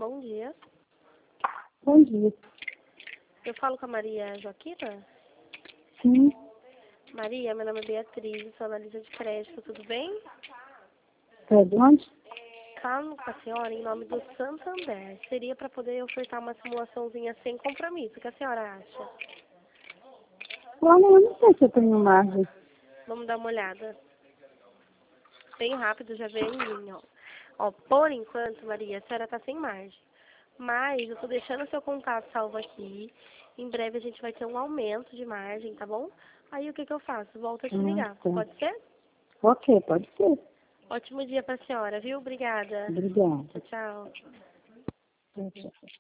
Bom dia. Bom dia. Eu falo com a Maria Joaquina? Sim, Maria, meu nome é Beatriz, sou analista de crédito, tudo bem? é de onde? Falo com a senhora em nome do Santander. Seria para poder ofertar uma simulaçãozinha sem compromisso. O que a senhora acha? Olha, eu não sei se eu tenho margem. Vamos dar uma olhada. Bem rápido, já vem em linha, ó. Ó, por enquanto, Maria, a senhora está sem margem. Mas eu estou deixando o seu contato salvo aqui. Em breve a gente vai ter um aumento de margem, tá bom? Aí o que eu faço? Volto a te ligar. Tá. Pode ser? Ok, pode ser. Ótimo dia para a senhora, viu? Obrigada. Obrigada. Tchau, tchau. Tchau, tchau.